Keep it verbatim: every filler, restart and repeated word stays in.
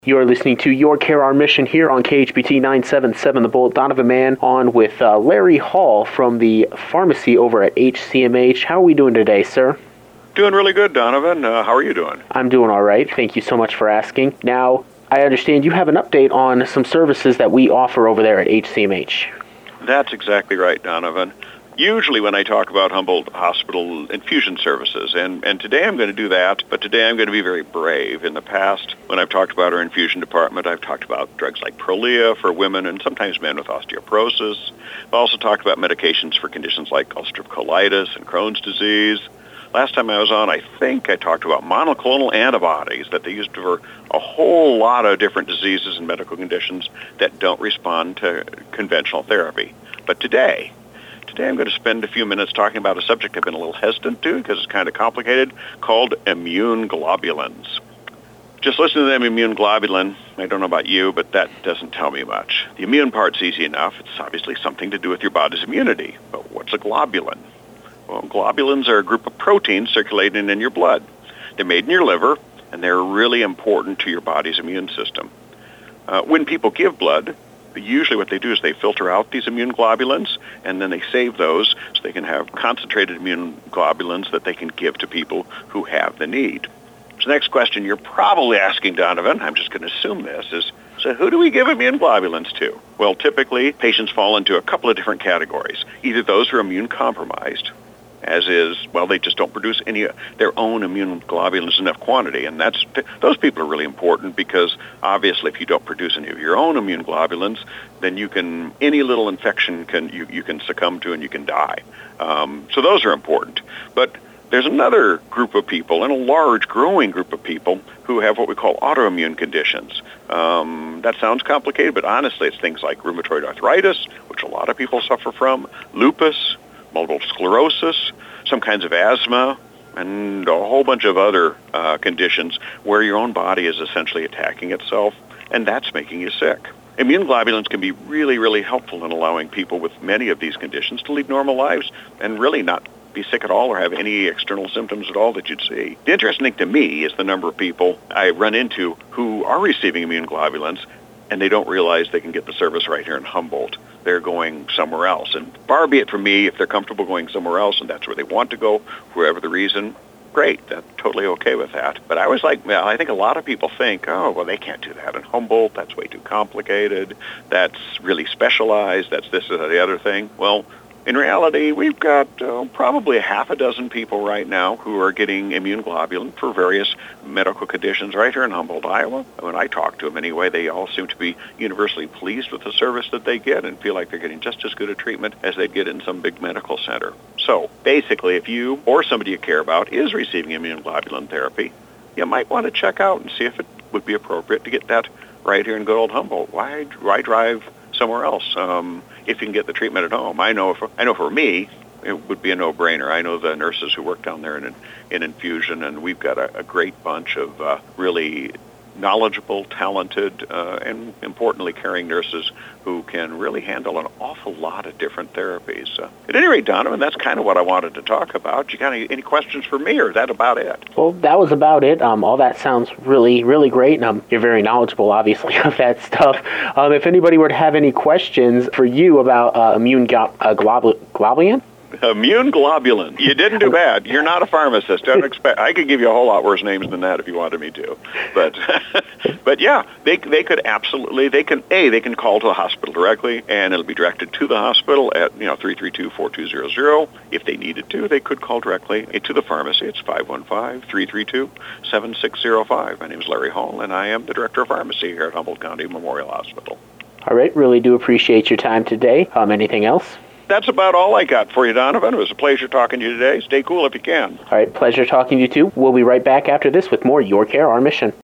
You are listening to Your Care, Our Mission here on K H B T nine seventy-seven, The Bull. Donovan Mann on with uh, Larry Hall from the pharmacy over at H C M H. How are we doing today, sir? Doing really good, Donovan. Uh, how are you doing? I'm doing all right. Thank you so much for asking. Now, I understand you have an update on some services that we offer over there at H C M H. That's exactly right, Donovan. Usually when I talk about Humboldt Hospital infusion services, and, and today I'm going to do that, but today I'm going to be very brave. In the past, when I've talked about our infusion department, I've talked about drugs like Prolia for women and sometimes men with osteoporosis. I've also talked about medications for conditions like ulcerative colitis and Crohn's disease. Last time I was on, I think I talked about monoclonal antibodies that they used for a whole lot of different diseases and medical conditions that don't respond to conventional therapy. But today, Today I'm going to spend a few minutes talking about a subject I've been a little hesitant to because it's kind of complicated, called immune globulins. Just listen to them, immune globulin. I don't know about you, but that doesn't tell me much. The immune part's easy enough. It's obviously something to do with your body's immunity. But what's a globulin? Well, globulins are a group of proteins circulating in your blood. They're made in your liver, and they're really important to your body's immune system. Uh, when people give blood, usually what they do is they filter out these immune globulins, and then they save those so they can have concentrated immune globulins that they can give to people who have the need. So the next question you're probably asking, Donovan, I'm just going to assume this, is, so who do we give immune globulins to? Well, typically, patients fall into a couple of different categories. Either those who are immune compromised, as is, well, they just don't produce any their own immune globulins in enough quantity. And that's those people are really important because, obviously, if you don't produce any of your own immune globulins, then you can, any little infection can you, you can succumb to and you can die. Um, so those are important. But there's another group of people, and a large growing group of people, who have what we call autoimmune conditions. Um, that sounds complicated, but honestly, it's things like rheumatoid arthritis, which a lot of people suffer from, lupus, multiple sclerosis, some kinds of asthma, and a whole bunch of other uh, conditions where your own body is essentially attacking itself, and that's making you sick. Immune globulins can be really, really helpful in allowing people with many of these conditions to lead normal lives and really not be sick at all or have any external symptoms at all that you'd see. The interesting thing to me is the number of people I run into who are receiving immune globulins and they don't realize they can get the service right here in Humboldt. They're going somewhere else. And far be it from me, if they're comfortable going somewhere else and that's where they want to go, for whatever the reason, great. I'm totally okay with that. But I was like, well, I think a lot of people think, oh, well, they can't do that in Humboldt. That's way too complicated. That's really specialized. That's this or the other thing. Well, in reality, we've got uh, probably a half a dozen people right now who are getting immune globulin for various medical conditions right here in Humboldt, Iowa. When I talk to them anyway, they all seem to be universally pleased with the service that they get and feel like they're getting just as good a treatment as they'd get in some big medical center. So basically, if you or somebody you care about is receiving immune globulin therapy, you might want to check out and see if it would be appropriate to get that right here in good old Humboldt. Why, why drive somewhere else um, if you can get the treatment at home? I know, for, I know for me, it would be a no-brainer. I know the nurses who work down there in, in infusion, and we've got a, a great bunch of uh, really knowledgeable, talented, uh, and importantly caring nurses who can really handle an awful lot of different therapies. Uh, at any rate, Donovan, that's kind of what I wanted to talk about. You got any, any questions for me, or is that about it? Well, that was about it. Um, all that sounds really, really great, and um, you're very knowledgeable, obviously, of that stuff. Um, if anybody were to have any questions for you about uh, immune go- uh, globu- globulin, Immune globulin. You didn't do bad. You're not a pharmacist. Don't expect. I could give you a whole lot worse names than that if you wanted me to. But, but yeah, they they could absolutely. They can a they can call to the hospital directly, and it'll be directed to the hospital at you know three three two, four two zero zero. If they needed to, they could call directly to the pharmacy. It's five one five, three three two, seven six zero five. My name is Larry Hall, and I am the director of pharmacy here at Humboldt County Memorial Hospital. All right, really do appreciate your time today. Um, anything else? That's about all I got for you, Donovan. It was a pleasure talking to you today. Stay cool if you can. All right, pleasure talking to you too. We'll be right back after this with more Your Care, Our Mission.